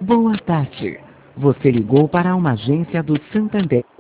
Boa tarde. Você ligou para uma agência do Santander.